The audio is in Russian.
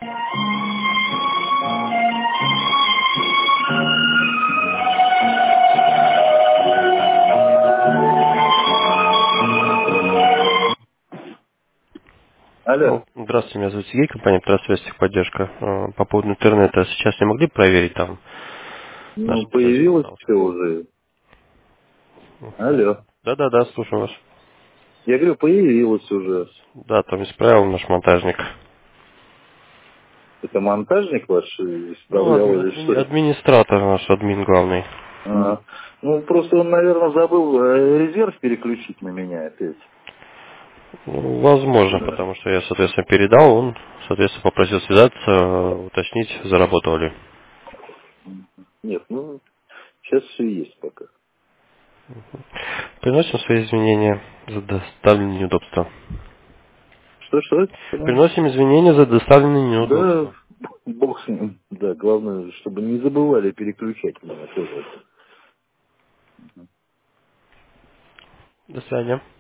Алло. Алло, здравствуйте, меня зовут Сергей, компания «Трасвязь Техподдержка». По поводу интернета сейчас не могли проверить там наш Ну, монтажный появилось зал? все уже. Алло. Да-да-да, слушаю вас. Я говорю, появилось уже. Да, там исправил наш монтажник. Это монтажник ваш Ну, исправлял или что это? администратор наш, админ главный. Ну, просто он, наверное, забыл резерв переключить на меня опять. Ну, возможно, потому что я, соответственно, передал, он, соответственно, попросил связаться, уточнить, заработал ли. Нет, ну, сейчас все есть пока. Приносим свои извинения за доставленные неудобства. Что? Приносим извинения за доставленные Да, неудобства. бог с ним. Да, главное, чтобы не забывали переключать меня тоже. До свидания.